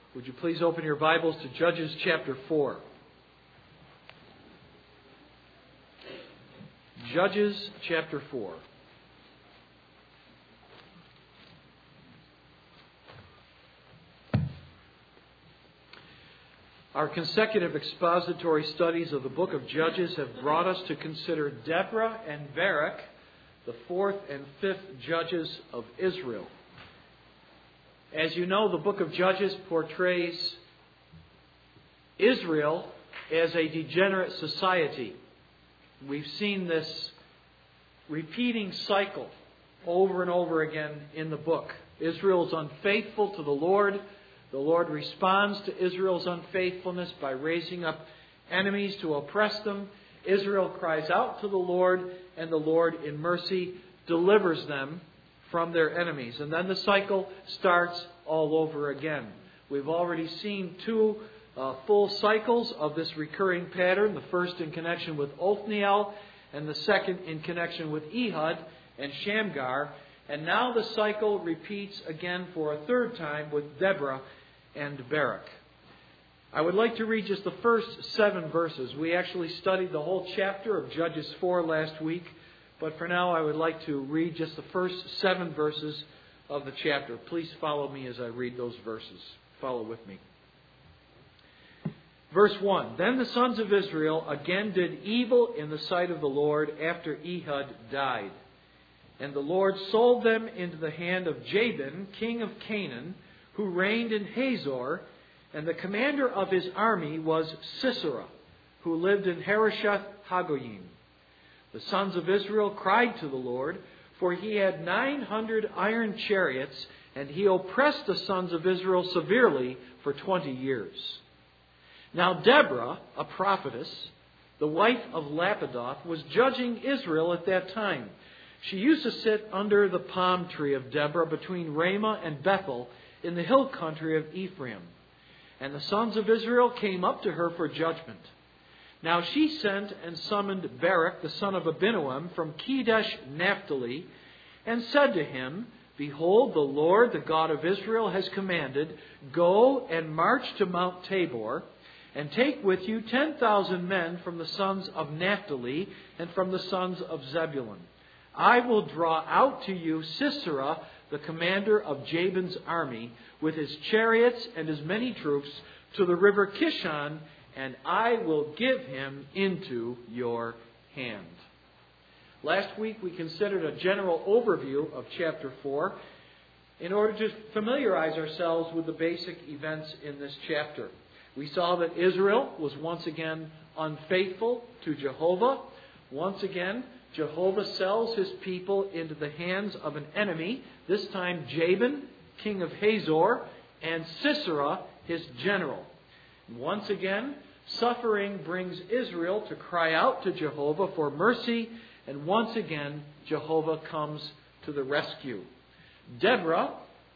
Would you please open your Bibles to Judges chapter 4. Judges chapter 4. Our consecutive expository studies of the book of Judges have brought us to consider Deborah and Barak, the fourth and fifth judges of Israel. As you know, the book of Judges portrays Israel as a degenerate society. We've seen this repeating cycle over and over again in the book. Israel is unfaithful to the Lord. The Lord responds to Israel's unfaithfulness by raising up enemies to oppress them. Israel cries out to the Lord, and the Lord in mercy delivers them from their enemies. And then the cycle starts all over again. We've already seen two full cycles of this recurring pattern. The first in connection with Othniel, and the second in connection with Ehud and Shamgar. And now the cycle repeats again for a third time with Deborah and Barak. I would like to read just the first 7 verses. We actually studied the whole chapter of Judges 4 last week. But for now, I would like to read just the first 7 verses of the chapter. Please follow me as I read those verses. Follow with me. Verse 1. Then the sons of Israel again did evil in the sight of the Lord after Ehud died. And the Lord sold them into the hand of Jabin, king of Canaan, who reigned in Hazor. And the commander of his army was Sisera, who lived in Harosheth Hagoyim. The sons of Israel cried to the Lord, for he had 900 iron chariots, and he oppressed the sons of Israel severely for 20 years. Now Deborah, a prophetess, the wife of Lapidoth, was judging Israel at that time. She used to sit under the palm tree of Deborah between Ramah and Bethel in the hill country of Ephraim. And the sons of Israel came up to her for judgment. Now she sent and summoned Barak, the son of Abinoam, from Kedesh Naphtali, and said to him, Behold, the Lord, the God of Israel, has commanded, Go and march to Mount Tabor, and take with you 10,000 men from the sons of Naphtali and from the sons of Zebulun. I will draw out to you Sisera, the commander of Jabin's army, with his chariots and his many troops, to the river Kishon, and I will give him into your hand. Last week we considered a general overview of chapter 4 in order to familiarize ourselves with the basic events in this chapter. We saw that Israel was once again unfaithful to Jehovah. Once again, Jehovah sells his people into the hands of an enemy, this time Jabin, king of Hazor, and Sisera, his general. Once again, suffering brings Israel to cry out to Jehovah for mercy, and once again, Jehovah comes to the rescue. Deborah,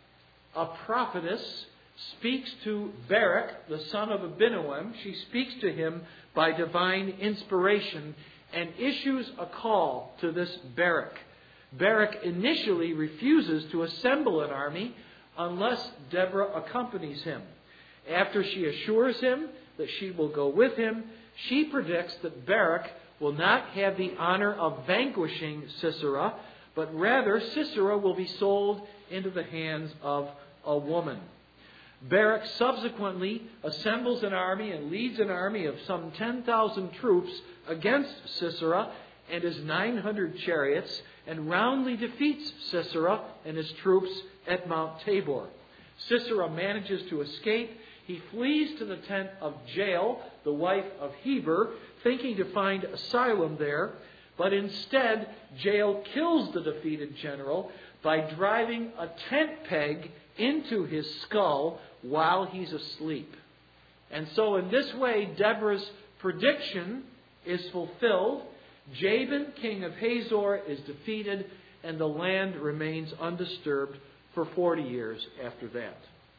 a prophetess, speaks to Barak, the son of Abinoam. She speaks to him by divine inspiration and issues a call to this Barak. Barak initially refuses to assemble an army unless Deborah accompanies him. After she assures him that she will go with him, she predicts that Barak will not have the honor of vanquishing Sisera, but rather Sisera will be sold into the hands of a woman. Barak subsequently assembles an army and leads an army of some 10,000 troops against Sisera and his 900 chariots, and roundly defeats Sisera and his troops at Mount Tabor. Sisera manages to escape. He flees to the tent of Jael, the wife of Heber, thinking to find asylum there. But instead, Jael kills the defeated general by driving a tent peg into his skull while he's asleep. And so in this way, Deborah's prediction is fulfilled. Jabin, king of Hazor, is defeated, and the land remains undisturbed for 40 years after that.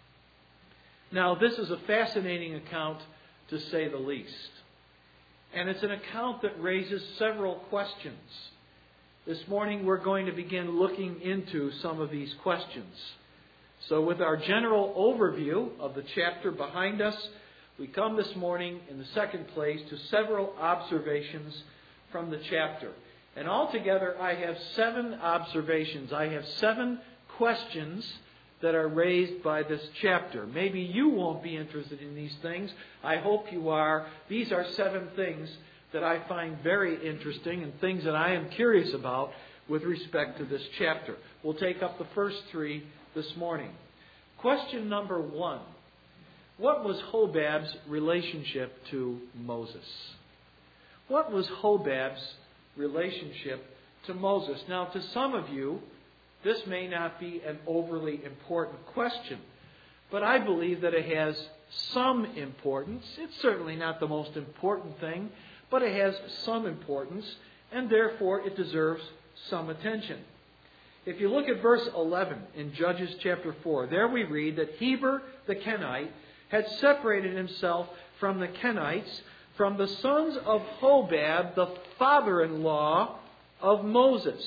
Now, this is a fascinating account, to say the least. And it's an account that raises several questions. This morning we're going to begin looking into some of these questions. So with our general overview of the chapter behind us, we come this morning in the second place to several observations from the chapter. And altogether I have 7 observations. I have 7 questions that are raised by this chapter. Maybe you won't be interested in these things. I hope you are. These are 7 things that I find very interesting and things that I am curious about with respect to this chapter. We'll take up the first 3 this morning. Question number 1. What was Hobab's relationship to Moses? What was Hobab's relationship to Moses? Now, to some of you, this may not be an overly important question, but I believe that it has some importance. It's certainly not the most important thing, but it has some importance, and therefore it deserves some attention. If you look at verse 11 in Judges chapter 4, there we read that Heber the Kenite had separated himself from the Kenites, from the sons of Hobab, the father-in-law of Moses.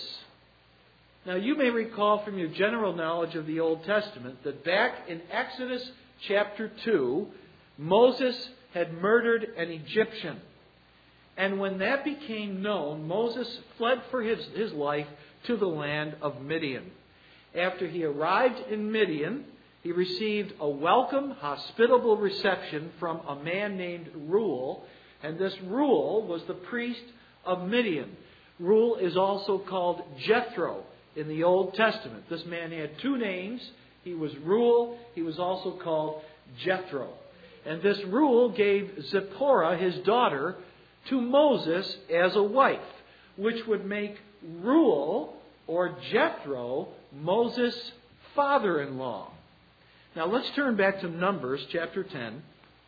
Now, you may recall from your general knowledge of the Old Testament that back in Exodus chapter 2, Moses had murdered an Egyptian. And when that became known, Moses fled for his life to the land of Midian. After he arrived in Midian, he received a welcome, hospitable reception from a man named Reuel. And this Reuel was the priest of Midian. Reuel is also called Jethro in the Old Testament. This man had 2 names. He was Reuel. He was also called Jethro. And this Reuel gave Zipporah, his daughter, to Moses as a wife, which would make Reuel or Jethro Moses' father-in-law. Now let's turn back to Numbers chapter 10.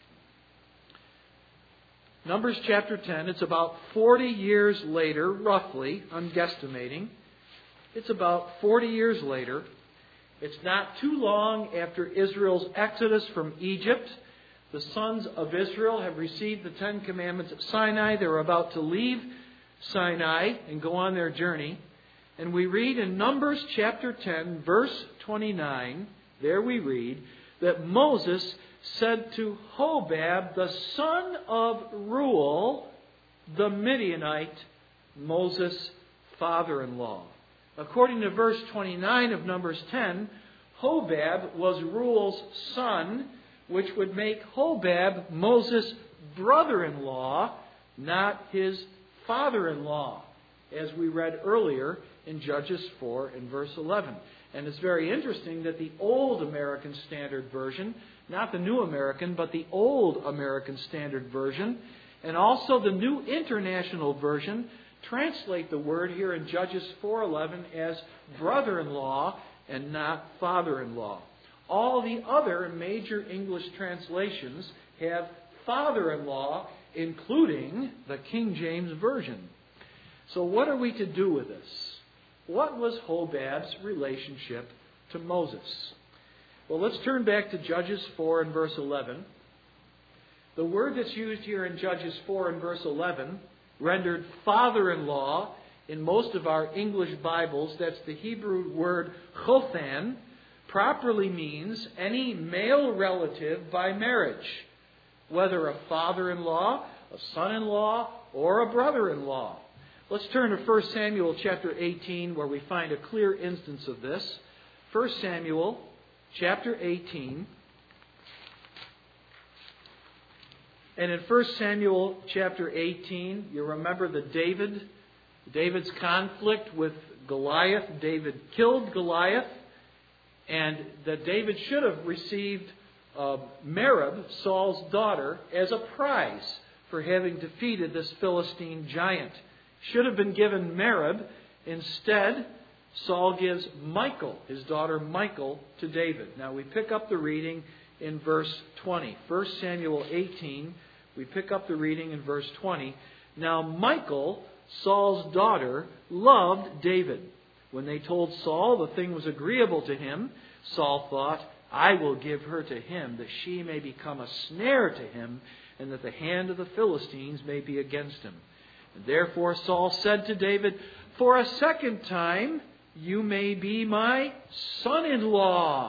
Numbers chapter 10, it's about 40 years later, roughly, I'm guesstimating. It's about 40 years later. It's not too long after Israel's exodus from Egypt. The sons of Israel have received the 10 Commandments at Sinai. They're about to leave Sinai and go on their journey. And we read in Numbers chapter 10, verse 29, there we read that Moses said to Hobab, the son of Reuel, the Midianite, Moses' father-in-law. According to verse 29 of Numbers 10, Hobab was Reuel's son, which would make Hobab Moses' brother-in-law, not his father-in-law, as we read earlier in Judges 4 and verse 11. And it's very interesting that the Old American Standard Version, not the New American, but the Old American Standard Version, and also the New International Version, translate the word here in Judges 4:11 as brother-in-law and not father-in-law. All the other major English translations have father-in-law, including the King James Version. So what are we to do with this? What was Hobab's relationship to Moses? Well, let's turn back to Judges 4 and verse 11. The word that's used here in Judges 4 and verse 11, rendered father-in-law in most of our English Bibles, that's the Hebrew word chothan, properly means any male relative by marriage, whether a father-in-law, a son-in-law, or a brother-in-law. Let's turn to 1 Samuel chapter 18, where we find a clear instance of this. 1 Samuel chapter 18. And in 1 Samuel chapter 18, you remember David's conflict with Goliath. David killed Goliath, and that David should have received Merab, Saul's daughter, as a prize for having defeated this Philistine giant. Should have been given Merab. Instead, Saul gives Michal, his daughter Michal, to David. Now we pick up the reading in verse 20. 1 Samuel 18, we pick up the reading in verse 20. Now Michal, Saul's daughter, loved David. When they told Saul the thing was agreeable to him, Saul thought, I will give her to him, that she may become a snare to him, and that the hand of the Philistines may be against him. And therefore Saul said to David, for a second time you may be my son-in-law.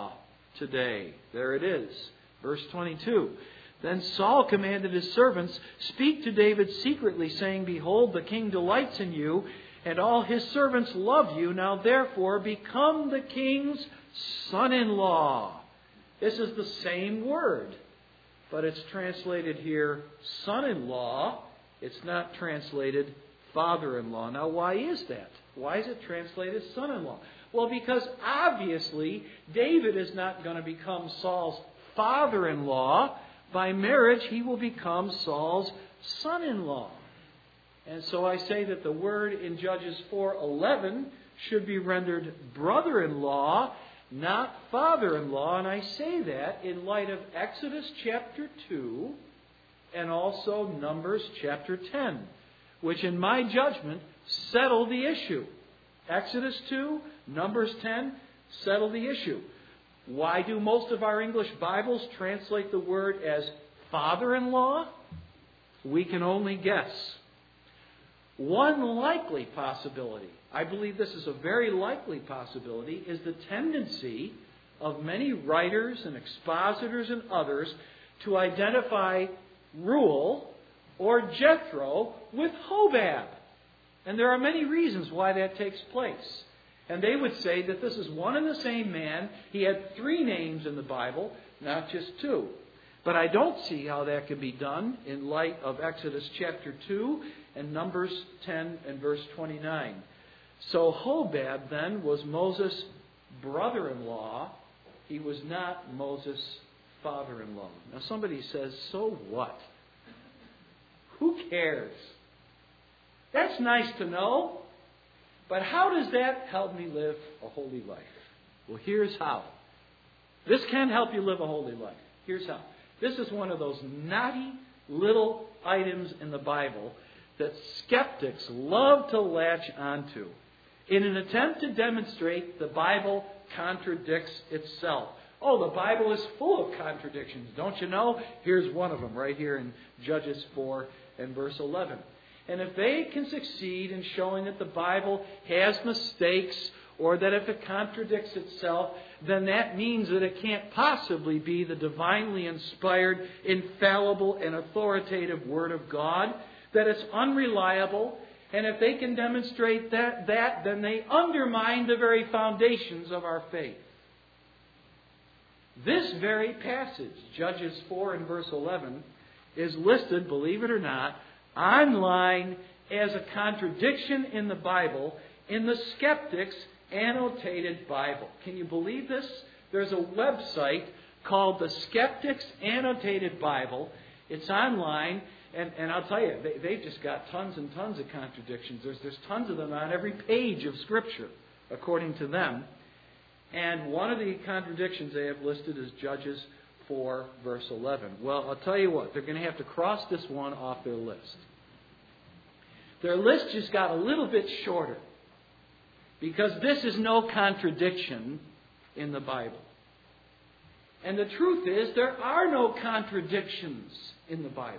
today. There it is. Verse 22. Then Saul commanded his servants, "Speak to David secretly, saying, Behold, the king delights in you, and all his servants love you. Now therefore become the king's son-in-law." This is the same word, but it's translated here son-in-law. It's not translated father-in-law. Now why is that? Why is it translated son-in-law? Well, because obviously David is not going to become Saul's father-in-law. By marriage, he will become Saul's son-in-law. And so I say that the word in Judges 4:11 should be rendered brother-in-law, not father-in-law. And I say that in light of Exodus chapter 2 and also Numbers chapter 10, which in my judgment settle the issue. Exodus 2, Numbers 10 settle the issue. Why do most of our English Bibles translate the word as father-in-law? We can only guess. One likely possibility, I believe this is a very likely possibility, is the tendency of many writers and expositors and others to identify Reuel or Jethro with Hobab. And there are many reasons why that takes place. And they would say that this is one and the same man. He had 3 names in the Bible, not just 2. But I don't see how that could be done in light of Exodus chapter 2 and Numbers 10 and verse 29. So Hobab then was Moses' brother-in-law. He was not Moses' father-in-law. Now somebody says, so what? Who cares? That's nice to know. But how does that help me live a holy life? Well, here's how. This can help you live a holy life. Here's how. This is one of those naughty little items in the Bible that skeptics love to latch onto in an attempt to demonstrate the Bible contradicts itself. Oh, the Bible is full of contradictions. Don't you know? Here's one of them right here in Judges 4 and verse 11. And if they can succeed in showing that the Bible has mistakes or that if it contradicts itself, then that means that it can't possibly be the divinely inspired, infallible, and authoritative Word of God, that it's unreliable. And if they can demonstrate that, then they undermine the very foundations of our faith. This very passage, Judges 4 and verse 11, is listed, believe it or not, online as a contradiction in the Bible in the Skeptics Annotated Bible. Can you believe this? There's a website called the Skeptics Annotated Bible. It's online, and I'll tell you, they've just got tons and tons of contradictions. There's tons of them on every page of Scripture, according to them. And one of the contradictions they have listed is Judges 4, verse 11. Well, I'll tell you what, they're going to have to cross this one off their list. Their list just got a little bit shorter because this is no contradiction in the Bible. And the truth is, there are no contradictions in the Bible.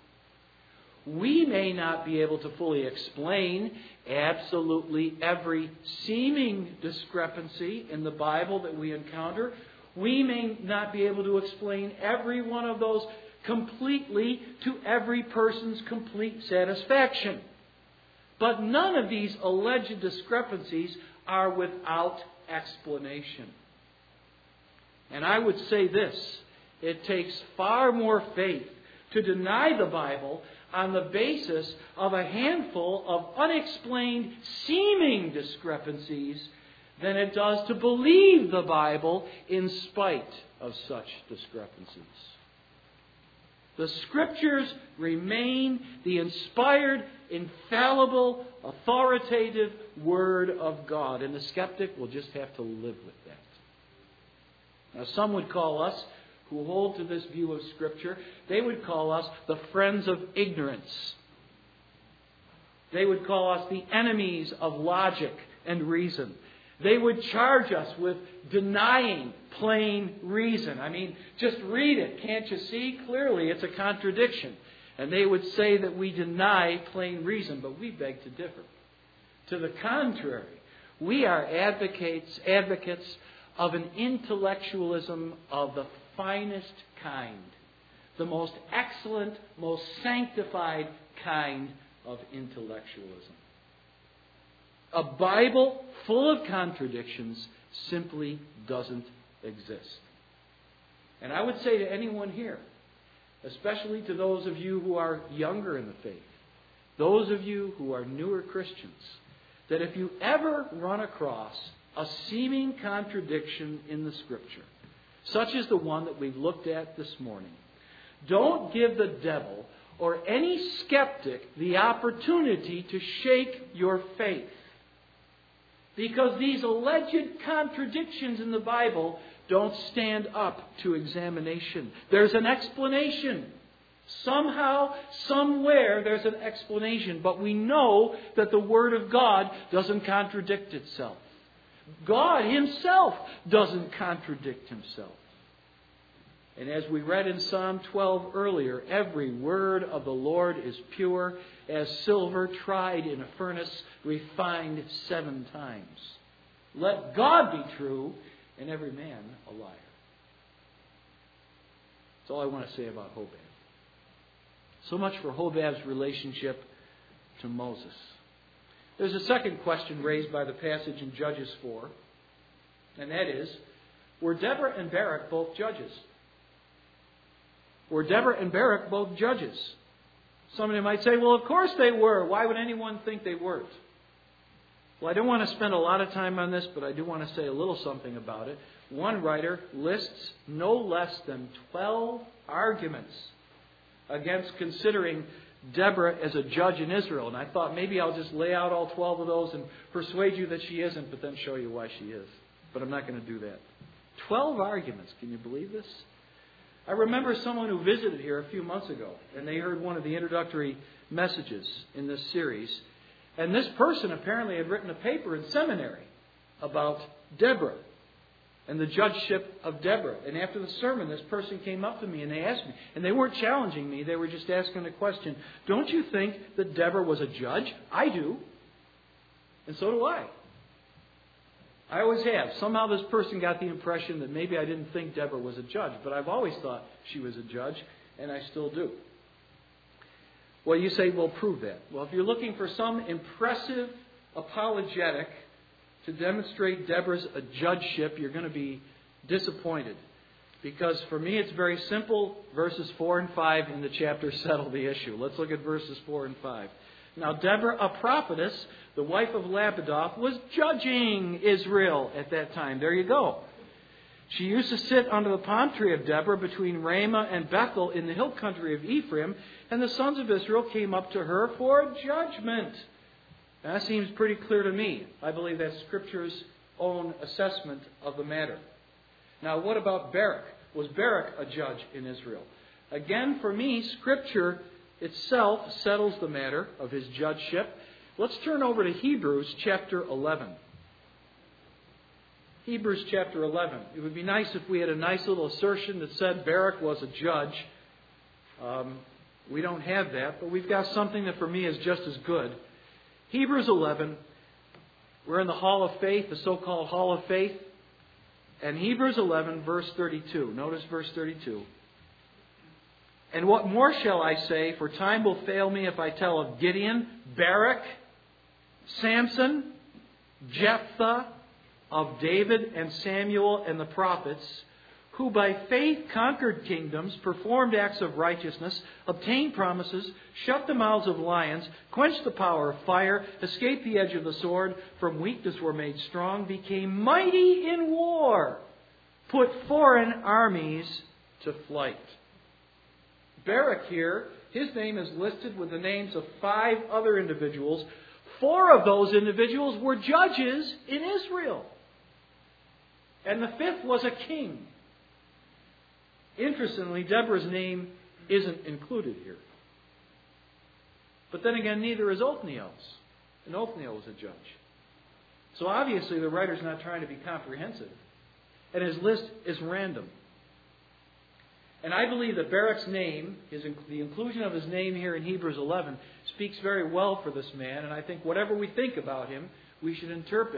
We may not be able to fully explain absolutely every seeming discrepancy in the Bible that we encounter. We may not be able to explain every one of those completely to every person's complete satisfaction. But none of these alleged discrepancies are without explanation. And I would say this, it takes far more faith to deny the Bible on the basis of a handful of unexplained seeming discrepancies than it does to believe the Bible in spite of such discrepancies. The Scriptures remain the inspired, infallible, authoritative Word of God. And the skeptic will just have to live with that. Now, some would call us, who hold to this view of Scripture, they would call us the friends of ignorance. They would call us the enemies of logic and reason. They would charge us with denying plain reason. I mean, just read it. Can't you see? Clearly, it's a contradiction. And they would say that we deny plain reason, but we beg to differ. To the contrary, we are advocates of an intellectualism of the finest kind. The most excellent, most sanctified kind of intellectualism. A Bible full of contradictions simply doesn't exist. And I would say to anyone here, especially to those of you who are younger in the faith, those of you who are newer Christians, that if you ever run across a seeming contradiction in the Scripture, such as the one that we've looked at this morning, don't give the devil or any skeptic the opportunity to shake your faith. Because these alleged contradictions in the Bible don't stand up to examination. There's an explanation. Somehow, somewhere, there's an explanation. But we know that the Word of God doesn't contradict itself. God Himself doesn't contradict Himself. And as we read in Psalm 12 earlier, every word of the Lord is pure, as silver tried in a furnace, refined 7 times. Let God be true, and every man a liar. That's all I want to say about Hobab. So much for Hobab's relationship to Moses. There's a second question raised by the passage in Judges 4, and that is, were Deborah and Barak both judges? Were Deborah and Barak both judges? Somebody might say, well, of course they were. Why would anyone think they weren't? Well, I don't want to spend a lot of time on this, but I do want to say a little something about it. One writer lists no less than 12 arguments against considering Deborah as a judge in Israel. And I thought maybe I'll just lay out all 12 of those and persuade you that she isn't, but then show you why she is. But I'm not going to do that. 12 arguments. Can you believe this? I remember someone who visited here a few months ago, and they heard one of the introductory messages in this series. And this person apparently had written a paper in seminary about Deborah and the judgeship of Deborah. And after the sermon, this person came up to me and they asked me, and they weren't challenging me, they were just asking the question, don't you think that Deborah was a judge? I do. And so do I. I always have. Somehow this person got the impression that maybe I didn't think Deborah was a judge, but I've always thought she was a judge, and I still do. Well, you say, well, prove that. Well, if you're looking for some impressive apologetic to demonstrate Deborah's judgeship, you're going to be disappointed. Because for me, it's very simple. Verses 4 and 5 in the chapter settle the issue. Let's look at verses 4 and 5. Now, Deborah, a prophetess, the wife of Lapidoth, was judging Israel at that time. There you go. She used to sit under the palm tree of Deborah between Ramah and Bethel in the hill country of Ephraim, and the sons of Israel came up to her for judgment. Now, that seems pretty clear to me. I believe that's Scripture's own assessment of the matter. Now, what about Barak? Was Barak a judge in Israel? Again, for me, Scripture itself settles the matter of his judgeship. Let's turn over to Hebrews chapter 11. Hebrews chapter 11. It would be nice if we had a nice little assertion that said Barak was a judge. We don't have that, but we've got something that for me is just as good. Hebrews 11. We're in the Hall of Faith, the so-called Hall of Faith. And Hebrews 11, verse 32. Notice verse 32. And what more shall I say? For time will fail me if I tell of Gideon, Barak, Samson, Jephthah, of David and Samuel and the prophets, who by faith conquered kingdoms, performed acts of righteousness, obtained promises, shut the mouths of lions, quenched the power of fire, escaped the edge of the sword, from weakness were made strong, became mighty in war, put foreign armies to flight. Barak here, his name is listed with the names of 5 other individuals. 4 of those individuals were judges in Israel. And the 5th was a king. Interestingly, Deborah's name isn't included here. But then again, neither is Othniel's. And Othniel was a judge. So obviously the writer's not trying to be comprehensive. And his list is random. And I believe that Barak's name, the inclusion of his name here in Hebrews 11, speaks very well for this man. And I think whatever we think about him, we should interpret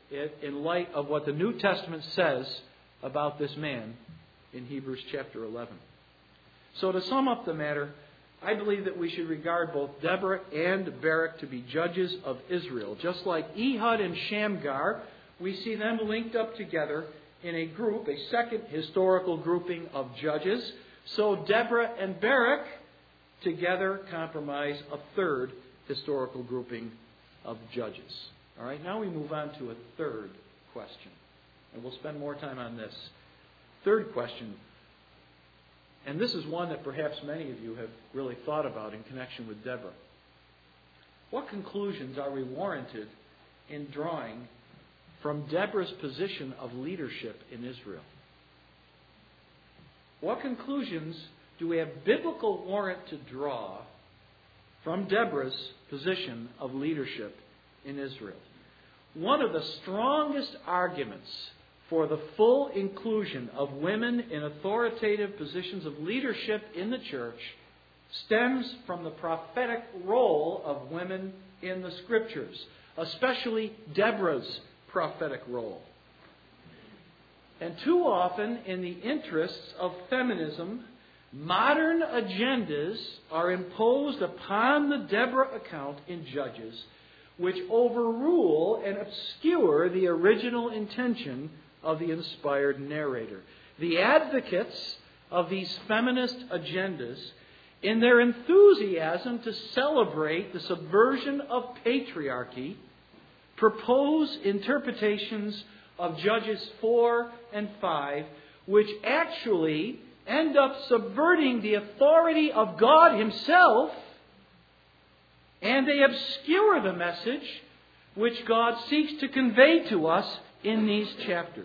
it in light of what the New Testament says about this man in Hebrews chapter 11. So to sum up the matter, I believe that we should regard both Deborah and Barak to be judges of Israel. Just like Ehud and Shamgar, we see them linked up together in a group, a second historical grouping of judges. So Deborah and Barak together comprise a third historical grouping of judges. All right, now we move on to a third question. And we'll spend more time on this. Third question. And this is one that perhaps many of you have really thought about in connection with Deborah. What conclusions are we warranted in drawing from Deborah's position of leadership in Israel? What conclusions do we have biblical warrant to draw from Deborah's position of leadership in Israel? One of the strongest arguments for the full inclusion of women in authoritative positions of leadership in the church stems from the prophetic role of women in the Scriptures, especially Deborah's prophetic role. And too often, in the interests of feminism, modern agendas are imposed upon the Deborah account in Judges, which overrule and obscure the original intention of the inspired narrator. The advocates of these feminist agendas, in their enthusiasm to celebrate the subversion of patriarchy, propose interpretations of Judges 4 and 5, which actually end up subverting the authority of God Himself, and they obscure the message which God seeks to convey to us in these chapters.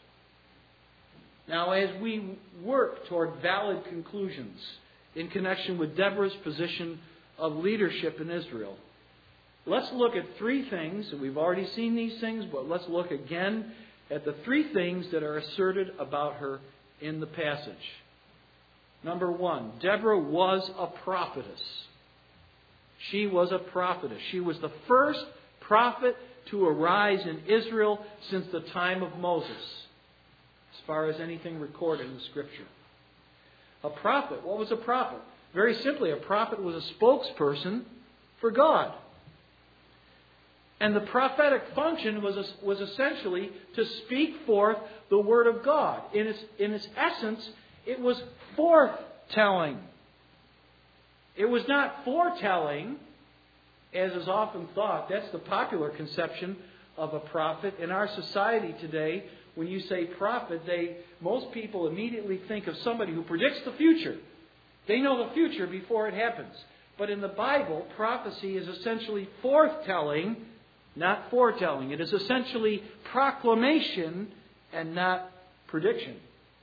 Now, as we work toward valid conclusions in connection with Deborah's position of leadership in Israel, let's look at three things. We've already seen these things, but let's look again at the three things that are asserted about her in the passage. Number one, Deborah was a prophetess. She was a prophetess. She was the first prophet to arise in Israel since the time of Moses, as far as anything recorded in the Scripture. A prophet. What was a prophet? Very simply, a prophet was a spokesperson for God. And the prophetic function was essentially to speak forth the Word of God. In its essence, it was forthtelling. It was not foretelling, as is often thought. That's the popular conception of a prophet. In our society today, when you say prophet, most people immediately think of somebody who predicts the future. They know the future before it happens. But in the Bible, prophecy is essentially forthtelling, not foretelling. It is essentially proclamation and not prediction.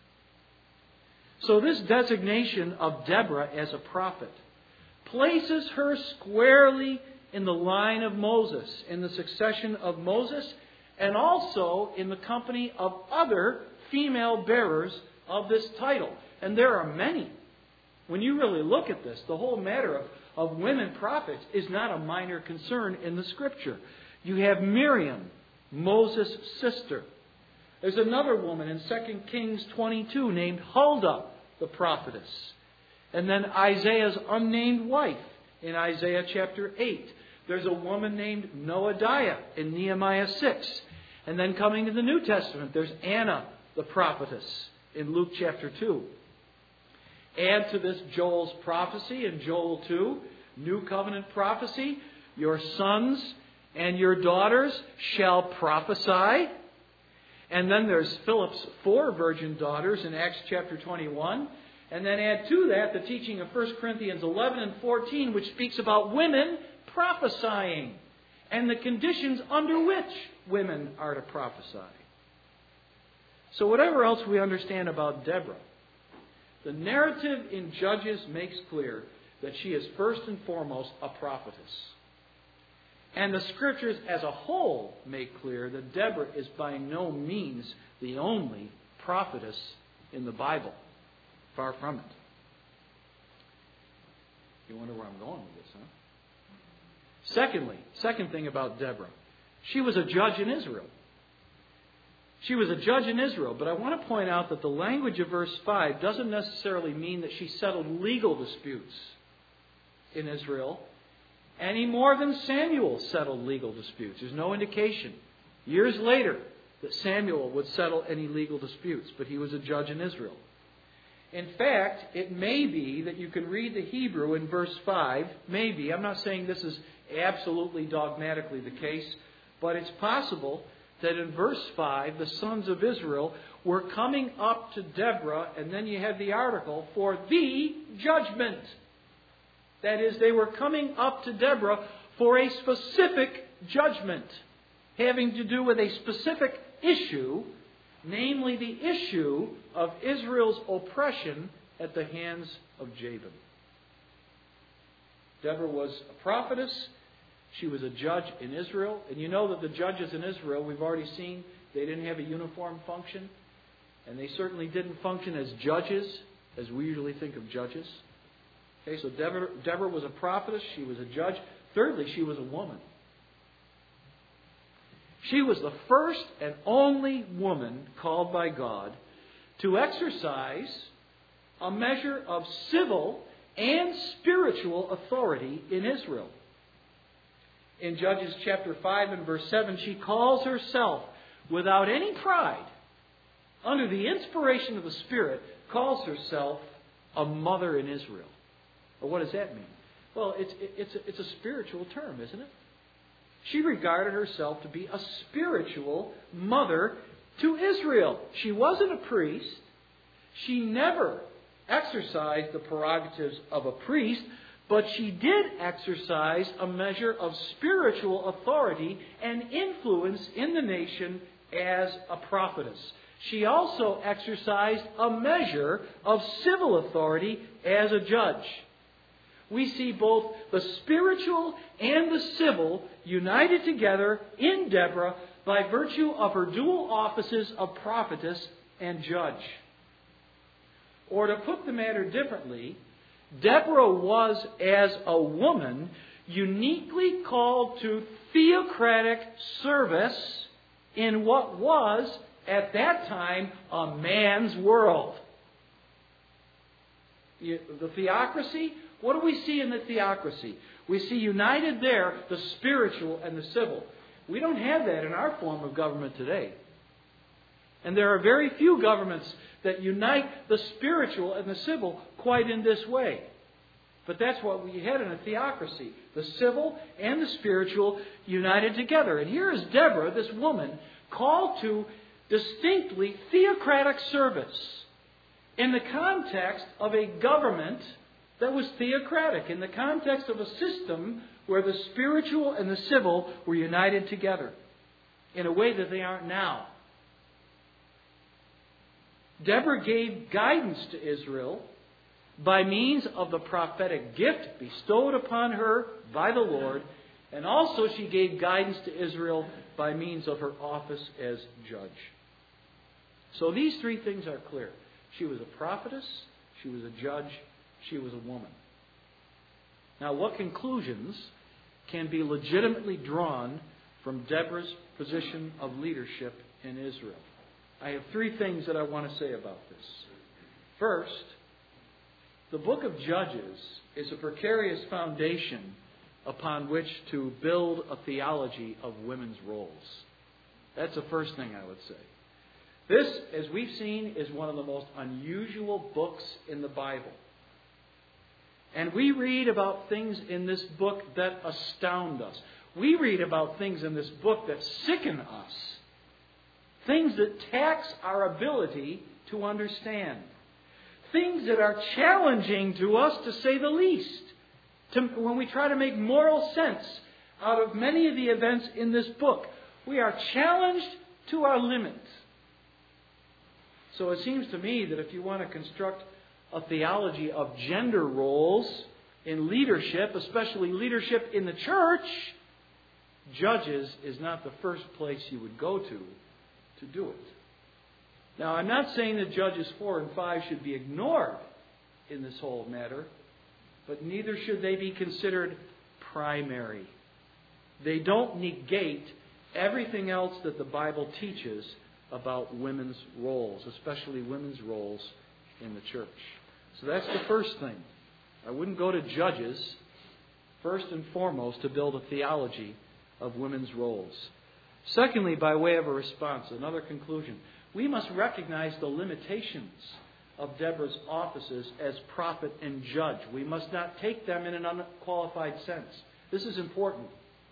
So this designation of Deborah as a prophet places her squarely in the line of Moses, in the succession of Moses, and also in the company of other female bearers of this title. And there are many. When you really look at this, the whole matter of women prophets is not a minor concern in the Scripture. You have Miriam, Moses' sister. There's another woman in 2 Kings 22 named Huldah, the prophetess. And then Isaiah's unnamed wife in Isaiah chapter 8. There's a woman named Noadiah in Nehemiah 6. And then coming to the New Testament, there's Anna, the prophetess, in Luke chapter 2. Add to this Joel's prophecy in Joel 2, New Covenant prophecy, your sons and your daughters shall prophesy. And then there's Philip's 4 virgin daughters in Acts chapter 21. And then add to that the teaching of 1 Corinthians 11 and 14, which speaks about women prophesying and the conditions under which women are to prophesy. So whatever else we understand about Deborah, the narrative in Judges makes clear that she is first and foremost a prophetess. And the Scriptures as a whole make clear that Deborah is by no means the only prophetess in the Bible. Far from it. You wonder where I'm going with this, huh? Second thing about Deborah. She was a judge in Israel. She was a judge in Israel, but I want to point out that the language of verse 5 doesn't necessarily mean that she settled legal disputes in Israel any more than Samuel settled legal disputes. There's no indication years later that Samuel would settle any legal disputes, but he was a judge in Israel. In fact, it may be that you can read the Hebrew in verse 5. Maybe. I'm not saying this is absolutely dogmatically the case, but it's possible that in verse 5, the sons of Israel were coming up to Deborah, and then you have the article, for the judgment. That is, they were coming up to Deborah for a specific judgment, having to do with a specific issue, namely the issue of Israel's oppression at the hands of Jabin. Deborah was a prophetess. She was a judge in Israel. And you know that the judges in Israel, we've already seen, they didn't have a uniform function. And they certainly didn't function as judges, as we usually think of judges. Okay, so Deborah was a prophetess. She was a judge. Thirdly, she was a woman. She was the first and only woman called by God to exercise a measure of civil and spiritual authority in Israel. In Judges chapter 5 and verse 7, she calls herself, without any pride, under the inspiration of the Spirit, calls herself a mother in Israel. Well, what does that mean? Well, it's a spiritual term, isn't it? She regarded herself to be a spiritual mother to Israel. She wasn't a priest. She never exercised the prerogatives of a priest, but she did exercise a measure of spiritual authority and influence in the nation as a prophetess. She also exercised a measure of civil authority as a judge. We see both the spiritual and the civil united together in Deborah by virtue of her dual offices of prophetess and judge. Or to put the matter differently, Deborah was, as a woman, uniquely called to theocratic service in what was, at that time, a man's world. The theocracy, what do we see in the theocracy? We see united there the spiritual and the civil. We don't have that in our form of government today. And there are very few governments that unite the spiritual and the civil quite in this way. But that's what we had in a theocracy. The civil and the spiritual united together. And here is Deborah, this woman, called to distinctly theocratic service in the context of a government that was theocratic, in the context of a system where the spiritual and the civil were united together in a way that they aren't now. Deborah gave guidance to Israel by means of the prophetic gift bestowed upon her by the Lord, and also she gave guidance to Israel by means of her office as judge. So these three things are clear. She was a prophetess, she was a judge, she was a woman. Now, what conclusions can be legitimately drawn from Deborah's position of leadership in Israel? I have three things that I want to say about this. First, the book of Judges is a precarious foundation upon which to build a theology of women's roles. That's the first thing I would say. This, as we've seen, is one of the most unusual books in the Bible. And we read about things in this book that astound us. We read about things in this book that sicken us. Things that tax our ability to understand. Things that are challenging to us, to say the least. When we try to make moral sense out of many of the events in this book, we are challenged to our limits. So it seems to me that if you want to construct a theology of gender roles in leadership, especially leadership in the church, Judges is not the first place you would go to do it. Now, I'm not saying that Judges 4 and 5 should be ignored in this whole matter, but neither should they be considered primary. They don't negate everything else that the Bible teaches about women's roles, especially women's roles in the church. So that's the first thing. I wouldn't go to Judges, first and foremost, to build a theology of women's roles. Secondly, by way of a response, another conclusion, we must recognize the limitations of Deborah's offices as prophet and judge. We must not take them in an unqualified sense. This is important.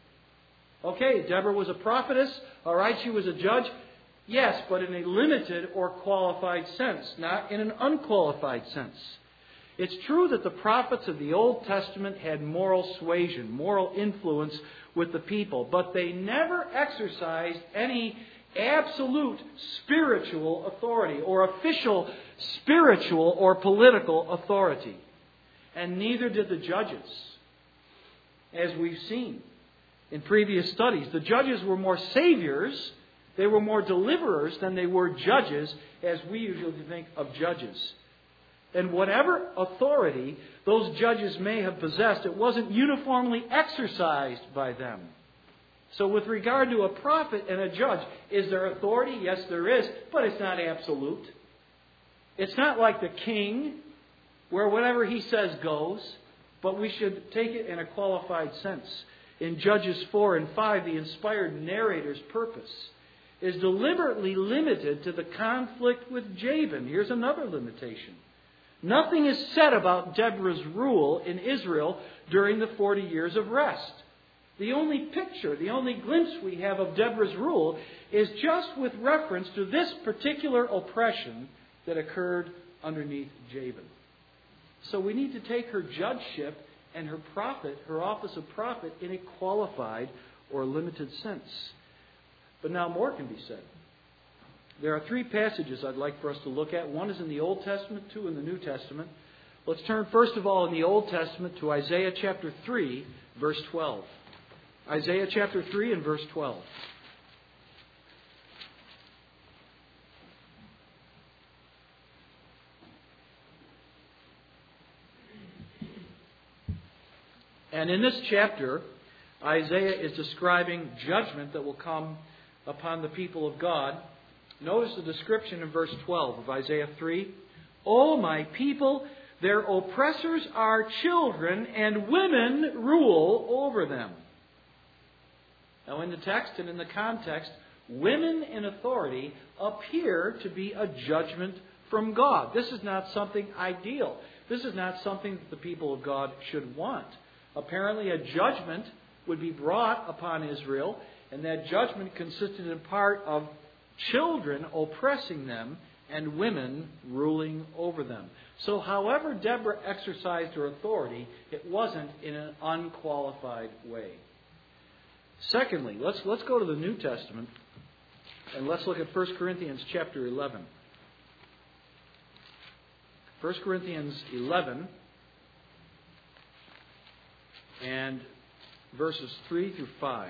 Okay, Deborah was a prophetess. All right, she was a judge. Yes, but in a limited or qualified sense, not in an unqualified sense. It's true that the prophets of the Old Testament had moral suasion, moral influence with the people, but they never exercised any absolute spiritual authority or official spiritual or political authority. And neither did the judges, as we've seen in previous studies. The judges were more saviors, they were more deliverers than they were judges, as we usually think of judges. And whatever authority those judges may have possessed, it wasn't uniformly exercised by them. So with regard to a prophet and a judge, is there authority? Yes, there is, but it's not absolute. It's not like the king, where whatever he says goes, but we should take it in a qualified sense. In Judges 4 and 5, the inspired narrator's purpose is deliberately limited to the conflict with Jabin. Here's another limitation. Nothing is said about Deborah's rule in Israel during the 40 years of rest. The only picture, the only glimpse we have of Deborah's rule is just with reference to this particular oppression that occurred underneath Jabin. So we need to take her judgeship and her prophet, her office of prophet, in a qualified or limited sense. But now more can be said. There are three passages I'd like for us to look at. One is in the Old Testament, two in the New Testament. Let's turn first of all in the Old Testament to Isaiah chapter 3, verse 12. Isaiah chapter 3 and verse 12. And in this chapter, Isaiah is describing judgment that will come upon the people of God. Notice the description in verse 12 of Isaiah 3. O my people, their oppressors are children, and women rule over them. Now in the text and in the context, women in authority appear to be a judgment from God. This is not something ideal. This is not something that the people of God should want. Apparently a judgment would be brought upon Israel, and that judgment consisted in part of children oppressing them and women ruling over them. So however Deborah exercised her authority, it wasn't in an unqualified way. Secondly, let's go to the New Testament and let's look at 1 Corinthians chapter 11. 1 Corinthians 11 and verses 3 through 5.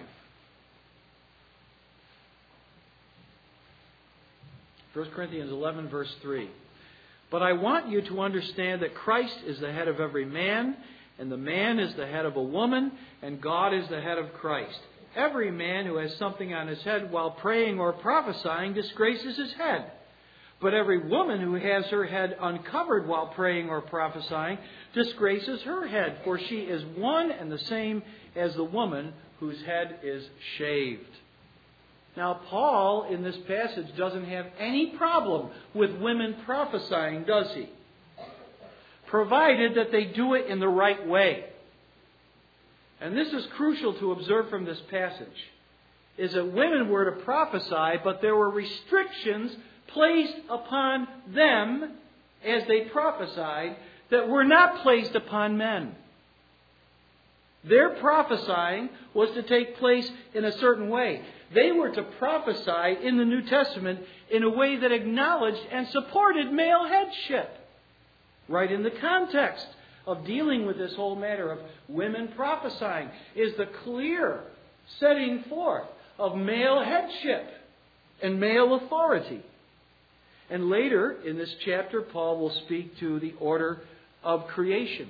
1 Corinthians 11, verse 3. But I want you to understand that Christ is the head of every man, and the man is the head of a woman, and God is the head of Christ. Every man who has something on his head while praying or prophesying disgraces his head. But every woman who has her head uncovered while praying or prophesying disgraces her head, for she is one and the same as the woman whose head is shaved. Now, Paul, in this passage, doesn't have any problem with women prophesying, does he? Provided that they do it in the right way. And this is crucial to observe from this passage, is that women were to prophesy, but there were restrictions placed upon them as they prophesied that were not placed upon men. Their prophesying was to take place in a certain way. They were to prophesy in the New Testament in a way that acknowledged and supported male headship. Right in the context of dealing with this whole matter of women prophesying is the clear setting forth of male headship and male authority. And later in this chapter, Paul will speak to the order of creation.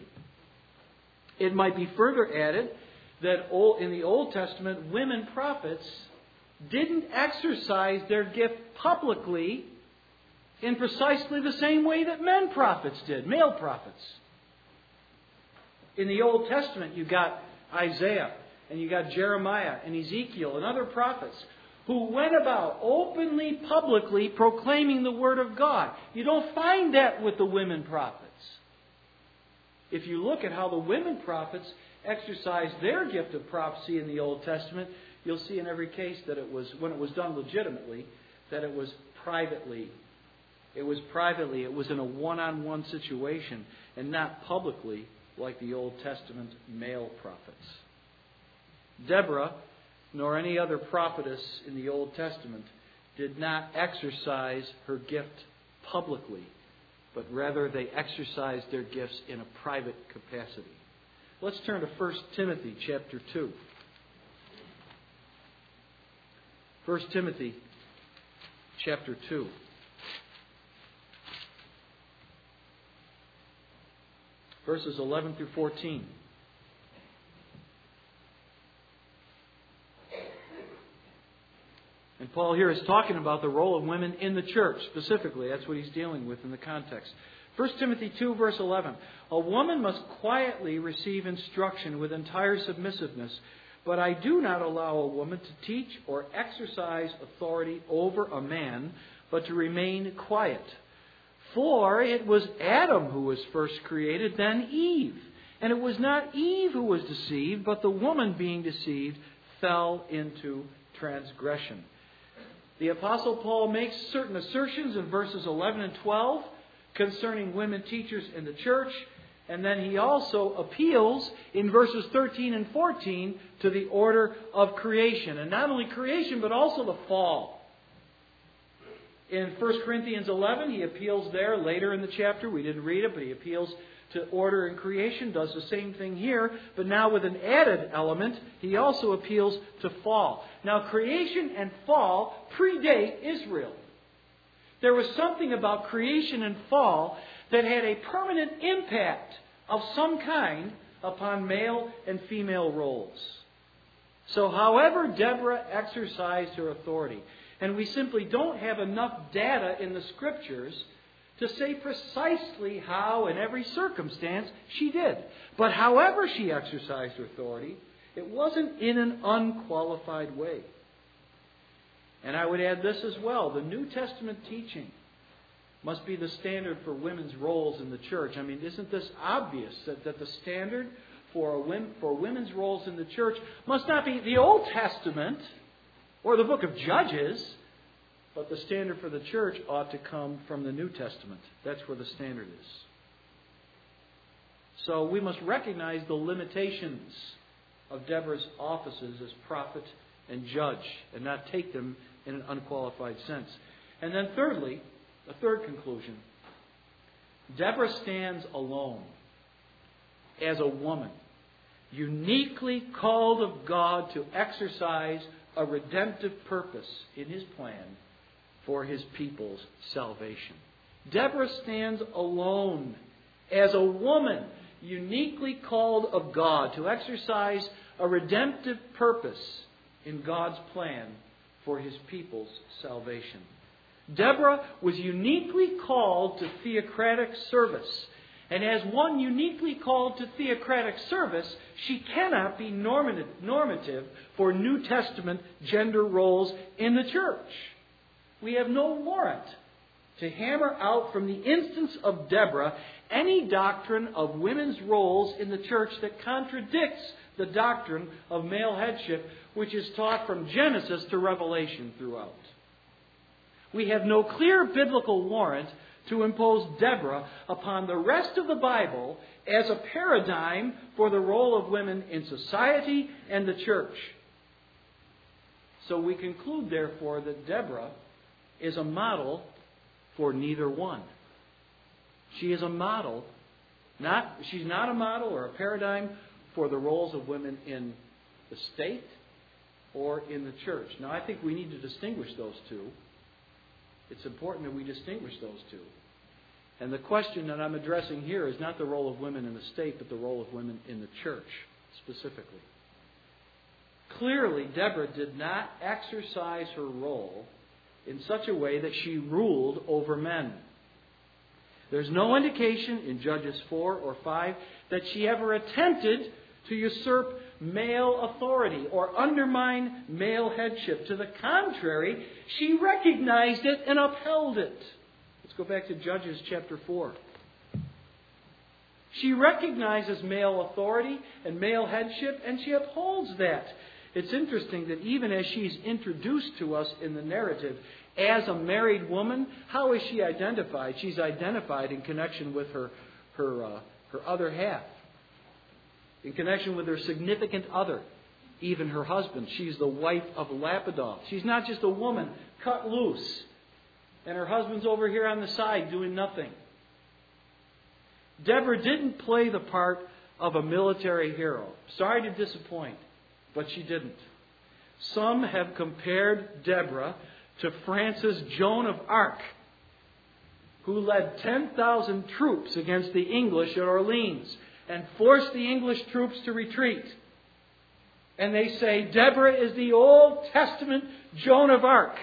It might be further added that in the Old Testament, women prophets didn't exercise their gift publicly in precisely the same way that men prophets did, male prophets. In the Old Testament, you got Isaiah, and you got Jeremiah, and Ezekiel, and other prophets who went about openly, publicly proclaiming the Word of God. You don't find that with the women prophets. If you look at how the women prophets exercised their gift of prophecy in the Old Testament, you'll see in every case that it was, when it was done legitimately, that it was privately. It was privately. It was in a one-on-one situation and not publicly like the Old Testament male prophets. Deborah, nor any other prophetess in the Old Testament, did not exercise her gift publicly, but rather they exercised their gifts in a private capacity. Let's turn to 1 Timothy chapter 2. 1 Timothy chapter 2. Verses 11 through 14. And Paul here is talking about the role of women in the church, specifically. That's what he's dealing with in the context. 1 Timothy 2, verse 11. A woman must quietly receive instruction with entire submissiveness, but I do not allow a woman to teach or exercise authority over a man, but to remain quiet. For it was Adam who was first created, then Eve. And it was not Eve who was deceived, but the woman being deceived fell into transgression. The Apostle Paul makes certain assertions in verses 11 and 12 concerning women teachers in the church. And then he also appeals in verses 13 and 14 to the order of creation. And not only creation, but also the fall. In 1 Corinthians 11, he appeals there later in the chapter. We didn't read it, but he appeals to order in creation, does the same thing here, but now with an added element, he also appeals to fall. Now, creation and fall predate Israel. There was something about creation and fall that had a permanent impact of some kind upon male and female roles. So, however Deborah exercised her authority, and we simply don't have enough data in the Scriptures to say precisely how, in every circumstance, she did. But however she exercised her authority, it wasn't in an unqualified way. And I would add this as well. The New Testament teaching must be the standard for women's roles in the church. I mean, isn't this obvious that the standard for women's roles in the church must not be the Old Testament or the book of Judges, but the standard for the church ought to come from the New Testament. That's where the standard is. So we must recognize the limitations of Deborah's offices as prophet and judge and not take them in an unqualified sense. And then thirdly, a third conclusion. Deborah stands alone as a woman, uniquely called of God to exercise a redemptive purpose in His plan for His people's salvation. Deborah stands alone as a woman uniquely called of God to exercise a redemptive purpose in God's plan for His people's salvation. Deborah was uniquely called to theocratic service. And as one uniquely called to theocratic service, she cannot be normative for New Testament gender roles in the church. We have no warrant to hammer out from the instance of Deborah any doctrine of women's roles in the church that contradicts the doctrine of male headship, which is taught from Genesis to Revelation throughout. We have no clear biblical warrant to impose Deborah upon the rest of the Bible as a paradigm for the role of women in society and the church. So we conclude, therefore, that Deborah is a model for neither one. She is a model. She's not a model or a paradigm for the roles of women in the state or in the church. Now, I think we need to distinguish those two. It's important that we distinguish those two. And the question that I'm addressing here is not the role of women in the state, but the role of women in the church specifically. Clearly, Deborah did not exercise her role in such a way that she ruled over men. There's no indication in Judges 4 or 5 that she ever attempted to usurp male authority or undermine male headship. To the contrary, she recognized it and upheld it. Let's go back to Judges chapter 4. She recognizes male authority and male headship, and she upholds that. It's interesting that even as she's introduced to us in the narrative as a married woman, how is she identified? She's identified in connection with her other half, in connection with her significant other, even her husband. She's the wife of Lapidoth. She's not just a woman cut loose, and her husband's over here on the side doing nothing. Deborah didn't play the part of a military hero. Sorry to disappoint, but she didn't. Some have compared Deborah to Francis Joan of Arc, who led 10,000 troops against the English at Orleans and forced the English troops to retreat. And they say Deborah is the Old Testament Joan of Arc.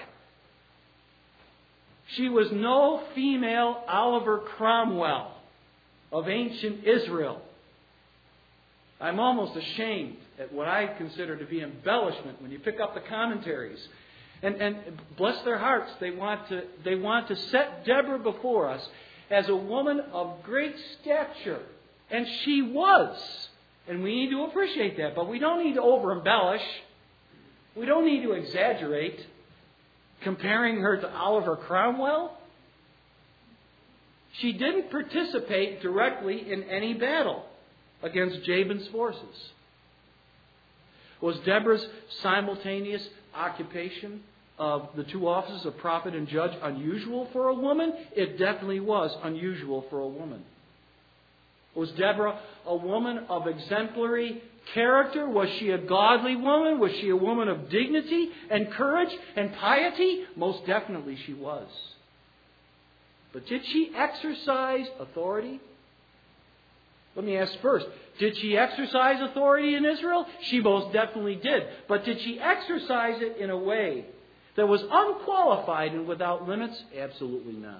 She was no female Oliver Cromwell of ancient Israel. I'm almost ashamed at what I consider to be embellishment when you pick up the commentaries. And bless their hearts, they want to set Deborah before us as a woman of great stature. And she was. And we need to appreciate that. But we don't need to over-embellish. We don't need to exaggerate, comparing her to Oliver Cromwell. She didn't participate directly in any battle against Jabin's forces. Was Deborah's simultaneous occupation of the two offices of prophet and judge unusual for a woman? It definitely was unusual for a woman. Was Deborah a woman of exemplary character? Was she a godly woman? Was she a woman of dignity and courage and piety? Most definitely she was. But did she exercise authority? Let me ask first, did she exercise authority in Israel? She most definitely did. But did she exercise it in a way that was unqualified and without limits? Absolutely not.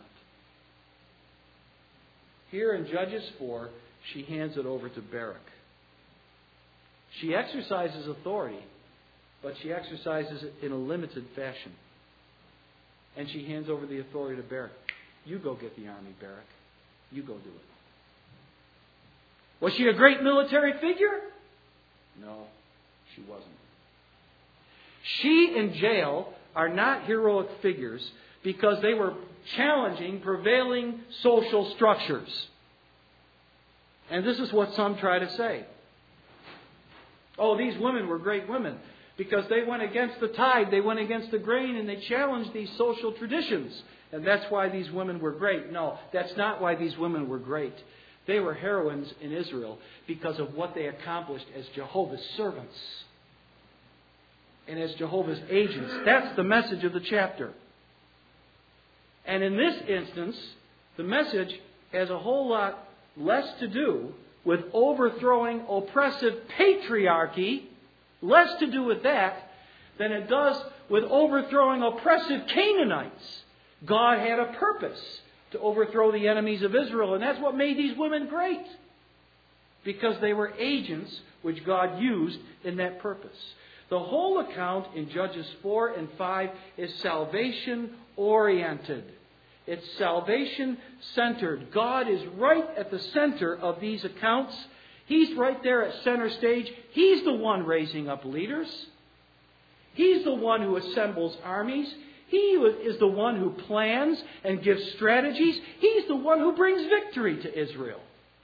Here in Judges 4, she hands it over to Barak. She exercises authority, but she exercises it in a limited fashion. And she hands over the authority to Barak. You go get the army, Barak. You go do it. Was she a great military figure? No, she wasn't. She and Jael are not heroic figures because they were challenging prevailing social structures. And this is what some try to say. Oh, these women were great women because they went against the tide, they went against the grain, and they challenged these social traditions. And that's why these women were great. No, that's not why these women were great. They were heroines in Israel because of what they accomplished as Jehovah's servants and as Jehovah's agents. That's the message of the chapter. And in this instance, the message has a whole lot less to do with overthrowing oppressive patriarchy, less to do with that than it does with overthrowing oppressive Canaanites. God had a purpose to overthrow the enemies of Israel, and that's what made these women great, because they were agents which God used in that purpose. The whole account in Judges 4 and 5 is salvation-oriented. It's salvation-centered. God is right at the center of these accounts. He's right there at center stage. He's the one raising up leaders. He's the one who assembles armies. He is the one who plans and gives strategies. He's the one who brings victory to Israel.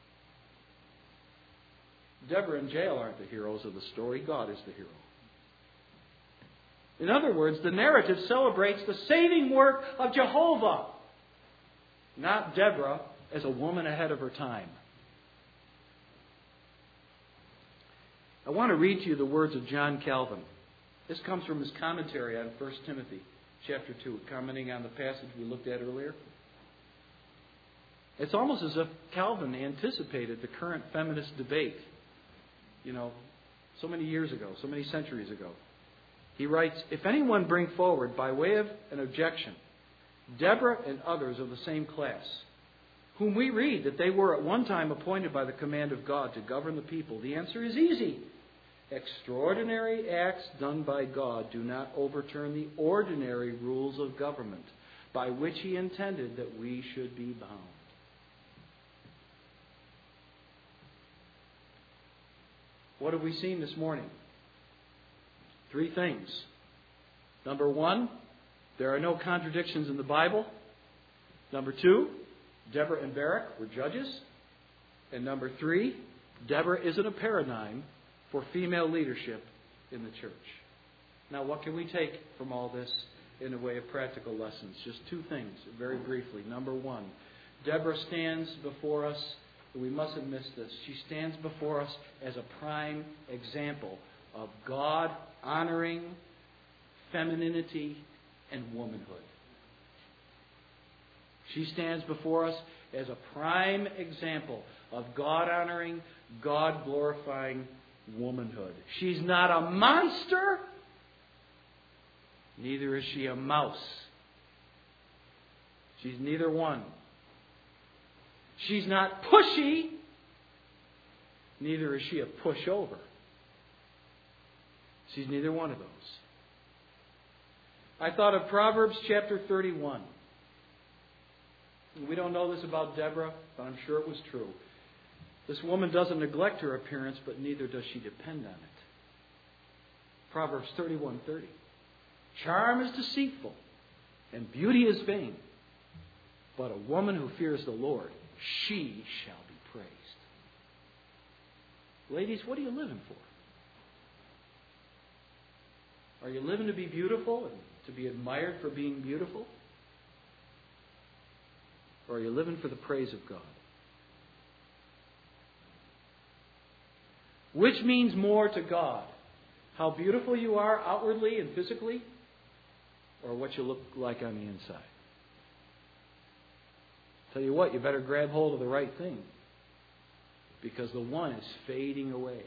Deborah and Jael aren't the heroes of the story. God is the hero. In other words, the narrative celebrates the saving work of Jehovah, not Deborah as a woman ahead of her time. I want to read to you the words of John Calvin. This comes from his commentary on 1 Timothy chapter 2, commenting on the passage we looked at earlier. It's almost as if Calvin anticipated the current feminist debate, so many years ago, so many centuries ago. He writes, "If anyone bring forward by way of an objection Deborah and others of the same class, whom we read that they were at one time appointed by the command of God to govern the people, the answer is easy. Extraordinary acts done by God do not overturn the ordinary rules of government by which He intended that we should be bound." What have we seen this morning? 3 things. Number 1, there are no contradictions in the Bible. Number 2, Deborah and Barak were judges. And number 3, Deborah isn't a paradigm for female leadership in the church. Now, what can we take from all this in the way of practical lessons? Just 2 things, very briefly. Number 1, Deborah stands before us, and we mustn't miss this. She stands before us as a prime example of God-honoring femininity and womanhood. She stands before us as a prime example of God-honoring, God-glorifying womanhood. She's not a monster. Neither is she a mouse. She's neither one. She's not pushy. Neither is she a pushover. She's neither one of those. I thought of Proverbs chapter 31. We don't know this about Deborah, but I'm sure it was true. This woman doesn't neglect her appearance, but neither does she depend on it. Proverbs 31:30. Charm is deceitful, and beauty is vain. But a woman who fears the Lord, she shall be praised. Ladies, what are you living for? Are you living to be beautiful and to be admired for being beautiful? Or are you living for the praise of God? Which means more to God? How beautiful you are outwardly and physically? Or what you look like on the inside? Tell you what, you better grab hold of the right thing. Because the one is fading away.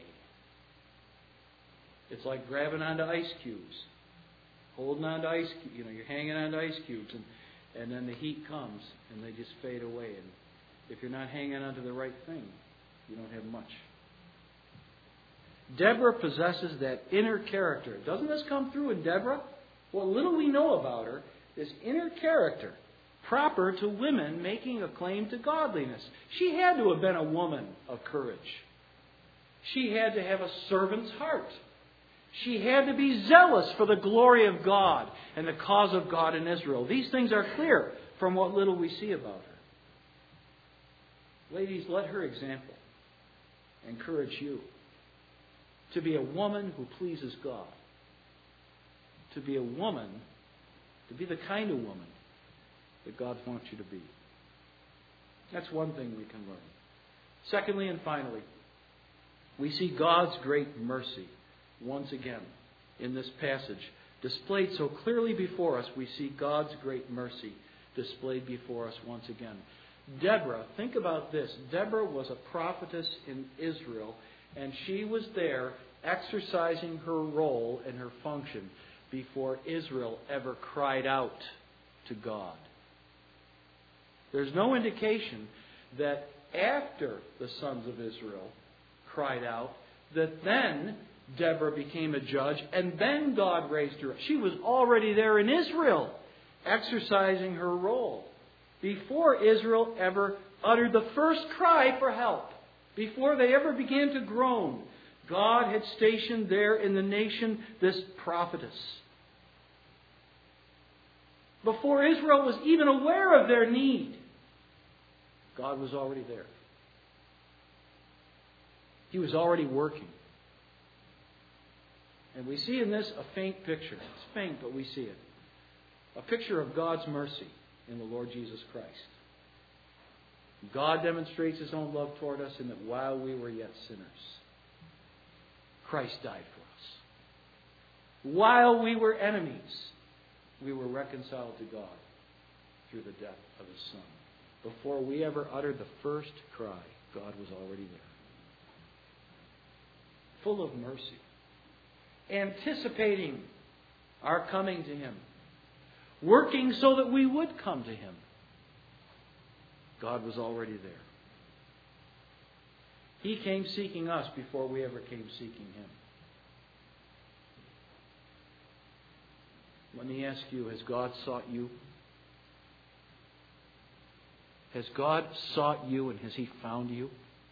It's like grabbing onto ice cubes. Holding on to ice cubes. You're hanging on to ice cubes and then the heat comes and they just fade away. And if you're not hanging on to the right thing, you don't have much. Deborah possesses that inner character. Doesn't this come through in Deborah? What little we know about her, this inner character, proper to women making a claim to godliness. She had to have been a woman of courage. She had to have a servant's heart. She had to be zealous for the glory of God and the cause of God in Israel. These things are clear from what little we see about her. Ladies, let her example encourage you to be a woman who pleases God. To be a woman, to be the kind of woman that God wants you to be. That's one thing we can learn. Secondly and finally, we see God's great mercy once again in this passage. Displayed so clearly before us, we see God's great mercy displayed before us once again. Deborah, think about this. Deborah was a prophetess in Israel, and she was there exercising her role and her function before Israel ever cried out to God. There's no indication that after the sons of Israel cried out, that then Deborah became a judge and then God raised her up. She was already there in Israel, exercising her role. Before Israel ever uttered the first cry for help, before they ever began to groan, God had stationed there in the nation this prophetess. Before Israel was even aware of their need, God was already there. He was already working. And we see in this a faint picture. It's faint, but we see it. A picture of God's mercy in the Lord Jesus Christ. God demonstrates His own love toward us in that while we were yet sinners, Christ died for us. While we were enemies, we were reconciled to God through the death of His Son. Before we ever uttered the first cry, God was already there. full of mercy, anticipating our coming to Him, working so that we would come to Him. God was already there. He came seeking us before we ever came seeking Him. Let me ask you, has God sought you? Has God sought you and has He found you?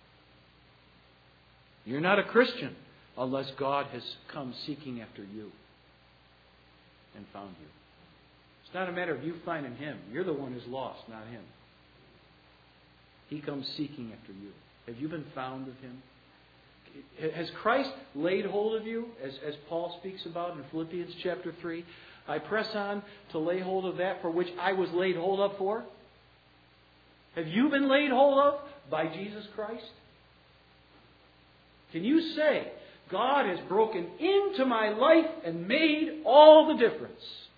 You're not a Christian unless God has come seeking after you and found you. It's not a matter of you finding Him. You're the one who's lost, not Him. He comes seeking after you. Have you been found of Him? Has Christ laid hold of you, as Paul speaks about in Philippians chapter 3? I press on to lay hold of that for which I was laid hold of for. Have you been laid hold of by Jesus Christ? Can you say, God has broken into my life and made all the difference?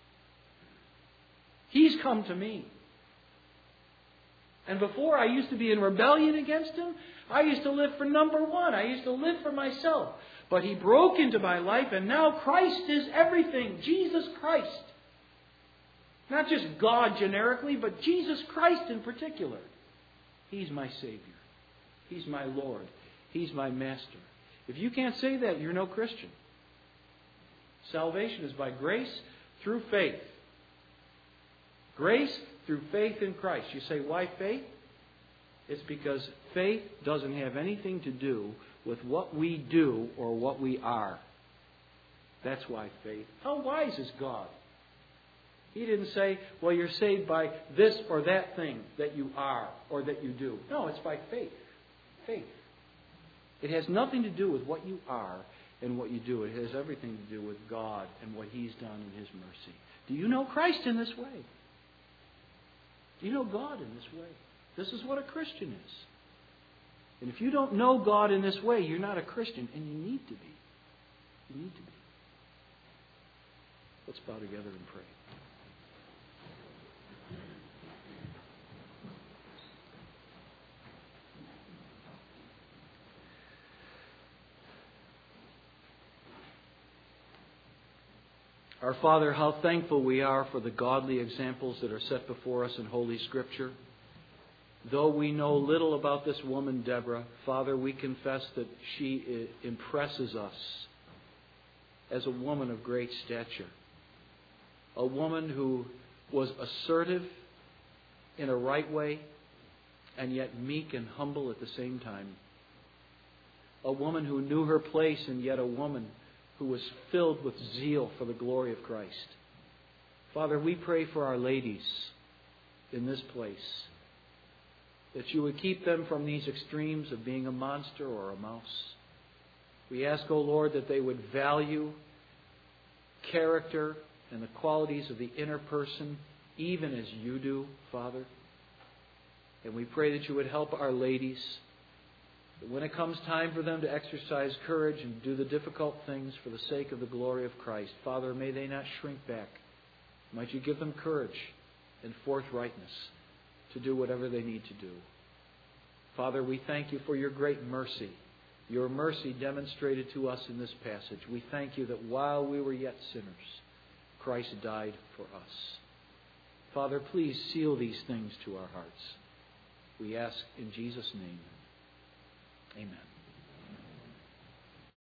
He's come to me. And before I used to be in rebellion against Him. I used to live for number one. I used to live for myself. But He broke into my life and now Christ is everything. Jesus Christ. Not just God generically, but Jesus Christ in particular. He's my Savior. He's my Lord. He's my Master. If you can't say that, you're no Christian. Salvation is by grace through faith. Grace through faith in Christ. You say, why faith? It's because faith doesn't have anything to do with what we do or what we are. That's why faith. How wise is God? He didn't say, well, you're saved by this or that thing that you are or that you do. No, it's by faith. Faith. It has nothing to do with what you are and what you do. It has everything to do with God and what He's done in His mercy. Do you know Christ in this way? Do you know God in this way? This is what a Christian is. And if you don't know God in this way, you're not a Christian, and you need to be. You need to be. Let's bow together and pray. Our Father, how thankful we are for the godly examples that are set before us in Holy Scripture. Though we know little about this woman, Deborah, Father, we confess that she impresses us as a woman of great stature. A woman who was assertive in a right way and yet meek and humble at the same time. A woman who knew her place and yet a woman who was filled with zeal for the glory of Christ. Father, we pray for our ladies in this place, that you would keep them from these extremes of being a monster or a mouse. We ask, O Lord, that they would value character and the qualities of the inner person, even as you do, Father. And we pray that you would help our ladies, that when it comes time for them to exercise courage and do the difficult things for the sake of the glory of Christ, Father, may they not shrink back. Might you give them courage and forthrightness to do whatever they need to do. Father, we thank you for your great mercy, your mercy demonstrated to us in this passage. We thank you that while we were yet sinners, Christ died for us. Father, please seal these things to our hearts. We ask in Jesus' name. Amen.